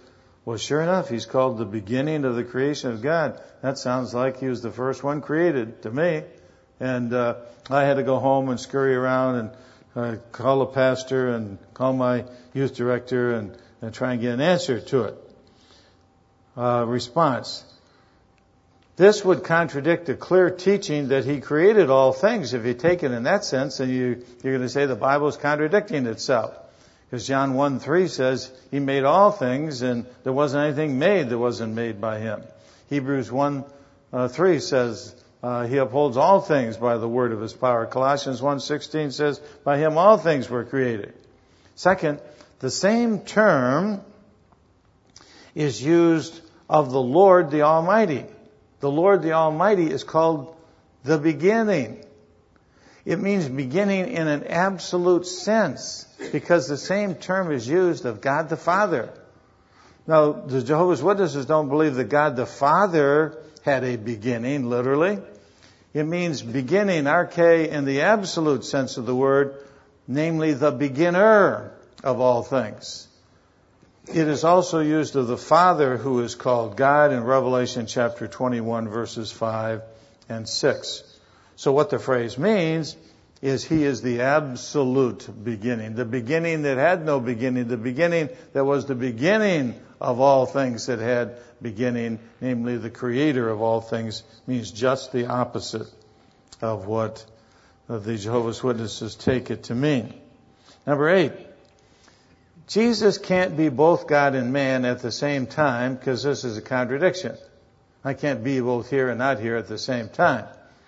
Well, sure enough, he's called the beginning of the creation of God. That sounds like he was the first one created to me. And I had to go home and scurry around and call the pastor and call my youth director and try and get an answer to it. Response. This would contradict a clear teaching that he created all things. If you take it in that sense, then you're going to say the Bible is contradicting itself. Because John 1:3 says he made all things and there wasn't anything made that wasn't made by him. Hebrews 1:3 says he upholds all things by the word of his power. Colossians 1:16 says by him all things were created. Second, the same term is used of the Lord the Almighty. The Lord the Almighty is called the beginning. It means beginning in an absolute sense, because the same term is used of God the Father. Now, the Jehovah's Witnesses don't believe that God the Father had a beginning, literally. It means beginning, arche, in the absolute sense of the word, namely the beginner of all things. It is also used of the Father, who is called God, in Revelation chapter 21, verses 5 and 6. So what the phrase means is he is the absolute beginning, the beginning that had no beginning, the beginning that was the beginning of all things that had beginning, namely the creator of all things, means just the opposite of what the Jehovah's Witnesses take it to mean. Number 8, Jesus can't be both God and man at the same time, because this is a contradiction. I can't be both here and not here at the same time.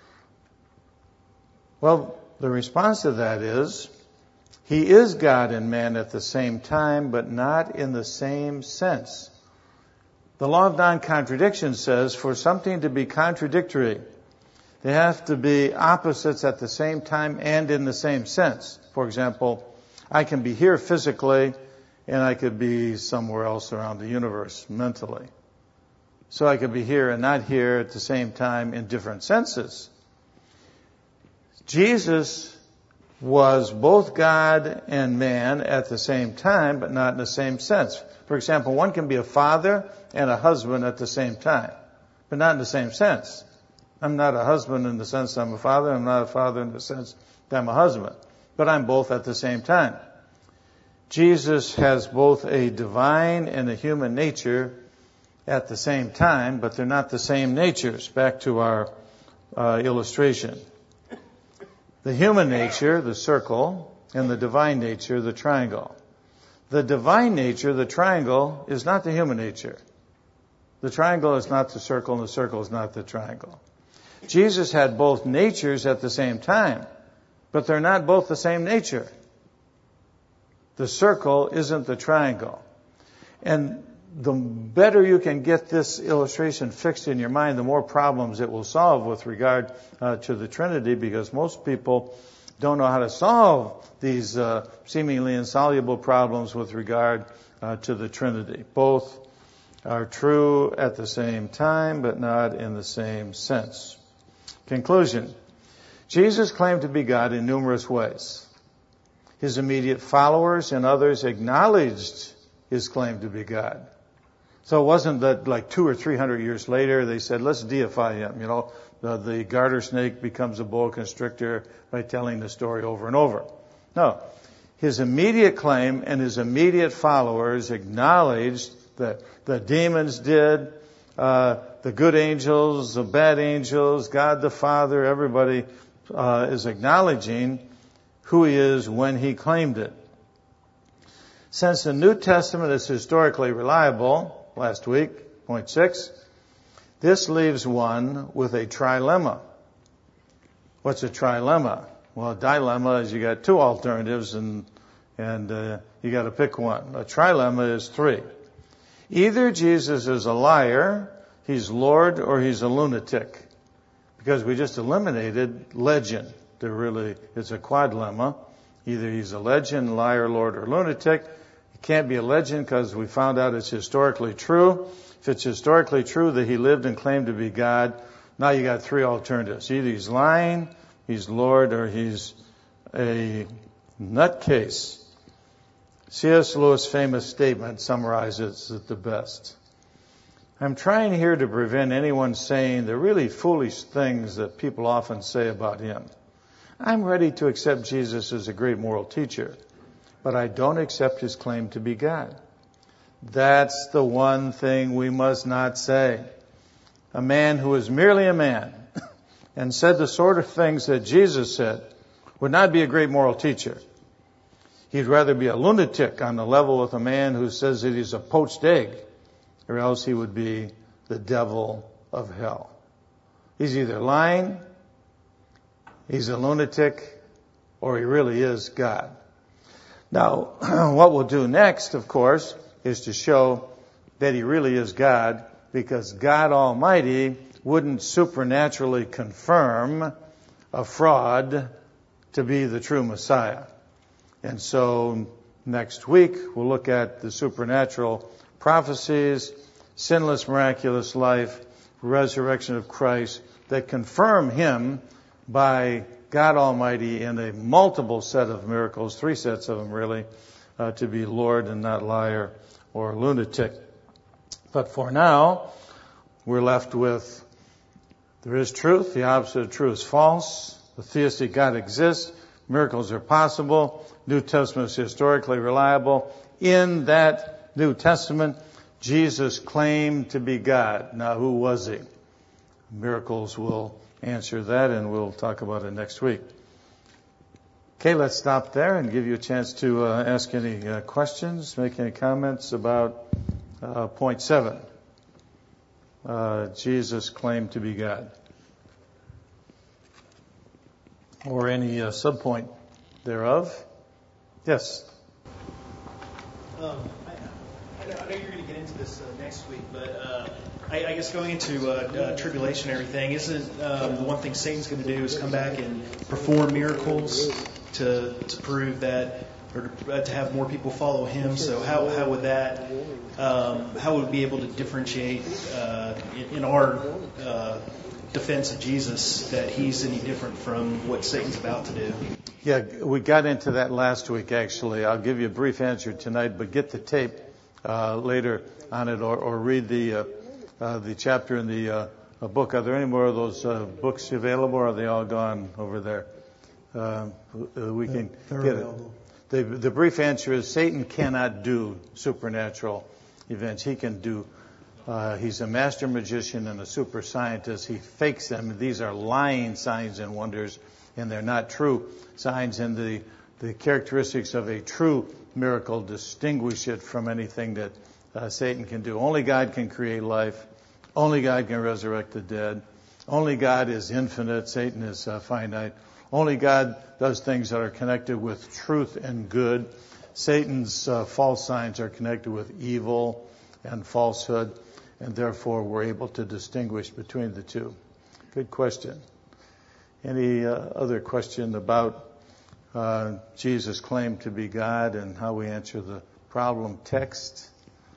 Well, the response to that is, he is God and man at the same time, but not in the same sense. The law of non-contradiction says for something to be contradictory, they have to be opposites at the same time and in the same sense. For example, I can be here physically and I could be somewhere else around the universe mentally. So I could be here and not here at the same time in different senses. Jesus was both God and man at the same time, but not in the same sense. For example, one can be a father and a husband at the same time, but not in the same sense. I'm not a husband in the sense I'm a father. I'm not a father in the sense that I'm a husband. But I'm both at the same time. Jesus has both a divine and a human nature at the same time, but they're not the same natures. Back to our illustration. The human nature, the circle, and the divine nature, the triangle. The divine nature, the triangle, is not the human nature. The triangle is not the circle, and the circle is not the triangle. Jesus had both natures at the same time, but they're not both the same nature. The circle isn't the triangle. And the better you can get this illustration fixed in your mind, the more problems it will solve with regard to the Trinity, because most people don't know how to solve these seemingly insoluble problems with regard to the Trinity. Both are true at the same time, but not in the same sense. Conclusion. Jesus claimed to be God in numerous ways. His immediate followers and others acknowledged his claim to be God. So it wasn't that like 200 or 300 years later they said, let's deify him. You know, the garter snake becomes a boa constrictor by telling the story over and over. No. His immediate claim and his immediate followers acknowledged that the demons did, the good angels, the bad angels, God the Father, everybody is acknowledging who he is when he claimed it. Since the New Testament is historically reliable, last week, point 6, this leaves one with a trilemma. What's a trilemma? Well, a dilemma is you got two alternatives and you got to pick one. A trilemma is 3. Either Jesus is a liar, he's Lord, or he's a lunatic. Because we just eliminated legend. It's a quadlemma. Either he's a legend, liar, Lord, or lunatic. It can't be a legend because we found out it's historically true. If it's historically true that he lived and claimed to be God, now you got 3 alternatives. Either he's lying, he's Lord, or he's a nutcase. C.S. Lewis' famous statement summarizes it the best. I'm trying here to prevent anyone saying the really foolish things that people often say about him. I'm ready to accept Jesus as a great moral teacher, but I don't accept his claim to be God. That's the one thing we must not say. A man who is merely a man and said the sort of things that Jesus said would not be a great moral teacher. He'd rather be a lunatic on the level with a man who says that he's a poached egg, or else he would be the devil of hell. He's either lying, he's a lunatic, or he really is God. Now, what we'll do next, of course, is to show that he really is God, because God Almighty wouldn't supernaturally confirm a fraud to be the true Messiah. And so next week we'll look at the supernatural prophecies, sinless miraculous life, resurrection of Christ that confirm him by God Almighty in a multiple set of miracles, 3 sets of them really, to be Lord and not liar or lunatic. But for now, we're left with there is truth, the opposite of true is false, the theistic God exists, miracles are possible, New Testament is historically reliable. In that New Testament, Jesus claimed to be God. Now, who was he? Miracles will answer that, and we'll talk about it next week. Okay, let's stop there and give you a chance to ask any questions, make any comments about point 7. Jesus claimed to be God. Or any subpoint thereof. Yes? I know you're going to get into this next week, but I guess going into tribulation and everything, isn't the one thing Satan's going to do is come back and perform miracles to prove that, or to have more people follow him? So how would that, how would we be able to differentiate in our defense of Jesus that he's any different from what Satan's about to do? Yeah, we got into that last week, actually. I'll give you a brief answer tonight, but get the tape later on it, or read the chapter in the book. Are there any more of those books available, or are they all gone over there? We can get it. The brief answer is Satan cannot do supernatural events. He can do, he's a master magician and a super scientist. He fakes them. These are lying signs and wonders, and they're not true signs. And the characteristics of a true miracle distinguish it from anything that Satan can do. Only God can create life. Only God can resurrect the dead. Only God is infinite. Satan is finite. Only God does things that are connected with truth and good. Satan's false signs are connected with evil and falsehood, and therefore we're able to distinguish between the two. Good question. Any other question about Jesus' claim to be God and how we answer the problem text?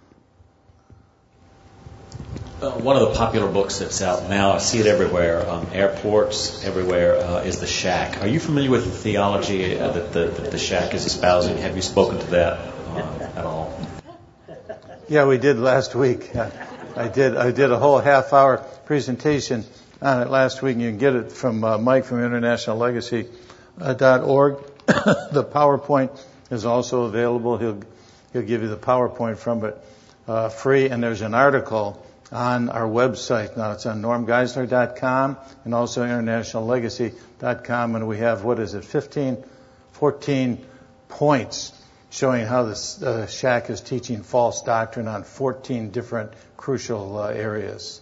One of the popular books that's out now, I see it everywhere, airports, everywhere, is The Shack. Are you familiar with the theology that the Shack is espousing? Have you spoken to that at all? Yeah, we did last week. I did a whole half-hour presentation on it last week, and you can get it from Mike from internationallegacy.org. The PowerPoint is also available. He'll give you the PowerPoint from it free, and there's an article on our website. Now, it's on normgeisler.com and also internationallegacy.com, and we have, 14 points showing how the Shack is teaching false doctrine on 14 different crucial areas.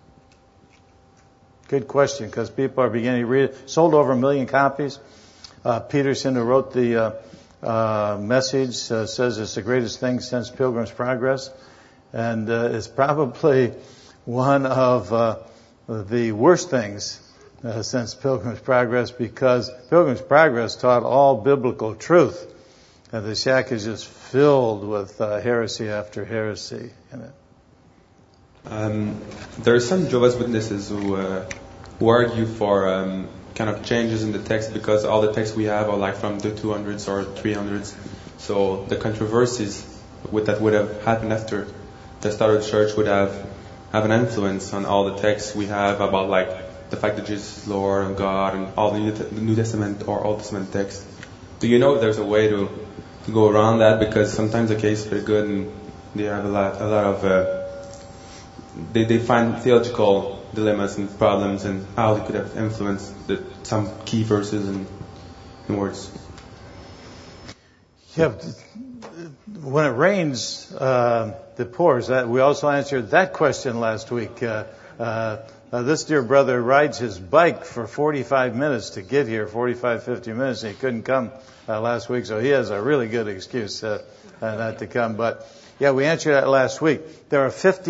Good question, because people are beginning to read it. Sold over 1 million copies. Peterson, who wrote the message, says it's the greatest thing since Pilgrim's Progress. And it's probably one of the worst things since Pilgrim's Progress, because Pilgrim's Progress taught all biblical truth. And the Shack is just filled with heresy after heresy in it. There are some Jehovah's Witnesses who argue for kind of changes in the text, because all the texts we have are like from the 200s or 300s. So the controversies that would have happened after the start of the church would have an influence on all the texts we have about like the fact that Jesus is Lord and God and all the New Testament or Old Testament texts. Do you know if there's a way to go around that? Because sometimes the case is very good and they have a lot of they find theological dilemmas and problems and how they could have influenced some key verses and words. Yeah, when it rains, it pours. We also answered that question last week. This dear brother rides his bike for 45 minutes to get here, 50 minutes, and he couldn't come last week, so he has a really good excuse not to come. But yeah, we answered that last week. There are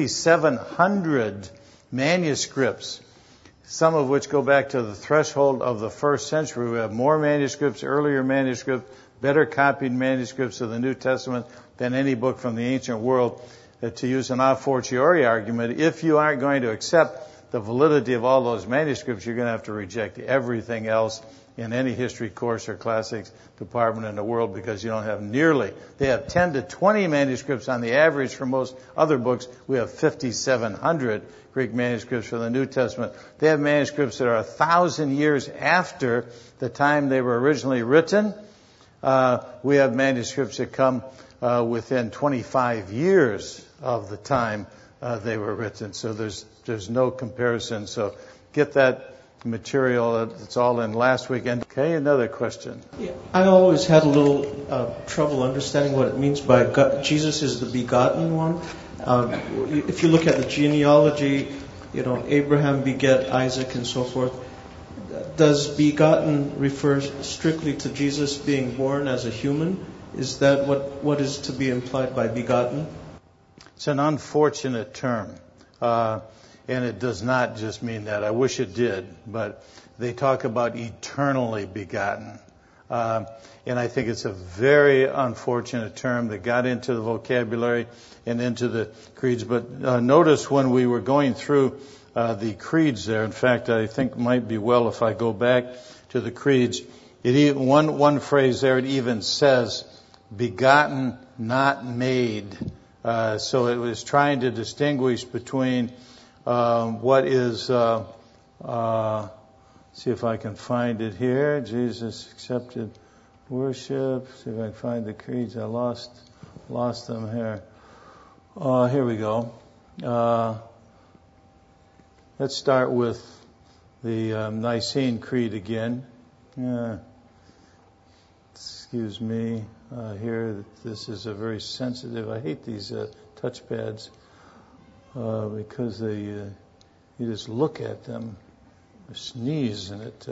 5,700 manuscripts, some of which go back to the threshold of the first century. We have more manuscripts, earlier manuscripts, better copied manuscripts of the New Testament than any book from the ancient world. To use an a fortiori argument, if you aren't going to accept the validity of all those manuscripts, you're going to have to reject everything else in any history course or classics department in the world, because you don't have they have 10 to 20 manuscripts on the average for most other books. We have 5,700 Greek manuscripts for the New Testament. They have manuscripts that are 1,000 years after the time they were originally written. We have manuscripts that come within 25 years of the time they were written. So there's no comparison. So get that material. It's all in last weekend. Okay, another question. Yeah, I always had a little trouble understanding what it means by God. Jesus is the begotten one. If you look at the genealogy, Abraham beget Isaac and so forth. Does begotten refer strictly to Jesus being born as a human? Is that what is to be implied by begotten? It's an unfortunate term. And it does not just mean that. I wish it did, but they talk about eternally begotten. And I think it's a very unfortunate term that got into the vocabulary and into the creeds. But notice when we were going through the creeds there, in fact, I think it might be well if I go back to the creeds. One phrase there, it even says, begotten, not made. So it was trying to distinguish between what is, see if I can find it here. Jesus accepted worship. See if I can find the creeds. I lost them here. Here we go. Let's start with the Nicene Creed again. Excuse me. Here, this is a very sensitive. I hate these touchpads. Because you just look at them, you sneeze, and it.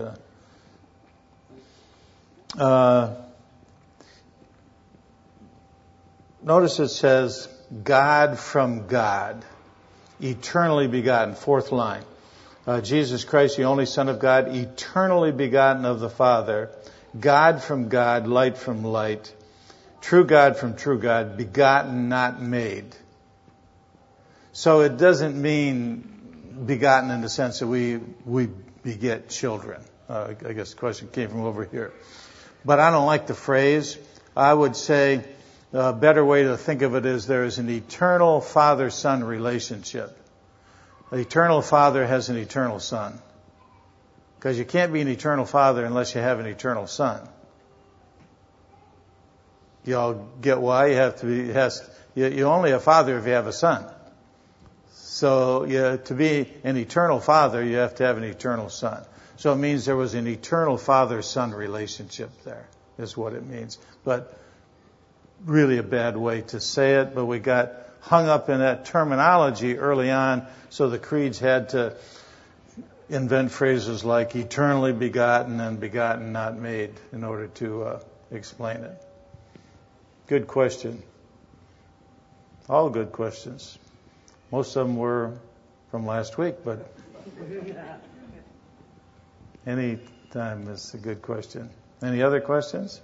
Notice it says, God from God, eternally begotten. Fourth line. Jesus Christ, the only Son of God, eternally begotten of the Father, God from God, light from light, true God from true God, begotten, not made. So it doesn't mean begotten in the sense that we beget children. I guess the question came from over here. But I don't like the phrase. I would say a better way to think of it is there is an eternal father-son relationship. The eternal father has an eternal son. Because you can't be an eternal father unless you have an eternal son. You all get why? You only have a father if you have a son. So to be an eternal father, you have to have an eternal son. So it means there was an eternal father-son relationship there, is what it means. But really a bad way to say it, but we got hung up in that terminology early on, so the creeds had to invent phrases like eternally begotten and begotten not made in order to explain it. Good question. All good questions. Most of them were from last week, but any time is a good question. Any other questions?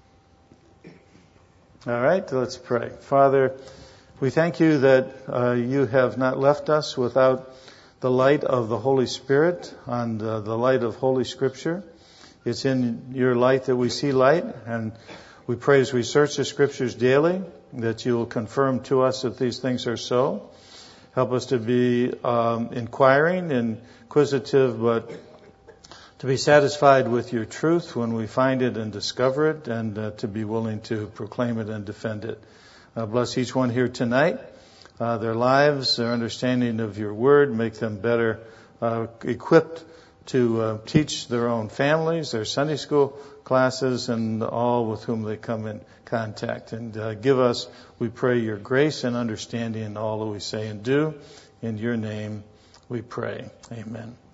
All right, let's pray. Father, we thank you that you have not left us without the light of the Holy Spirit and the light of Holy Scripture. It's in your light that we see light, and We pray as we search the Scriptures daily that you will confirm to us that these things are so. Help us to be inquiring and inquisitive, but to be satisfied with your truth when we find it and discover it, and to be willing to proclaim it and defend it. Bless each one here tonight, their lives, their understanding of your word, make them better equipped to teach their own families, their Sunday school classes, and all with whom they come in contact. And give us, we pray, your grace and understanding in all that we say and do. In your name we pray. Amen.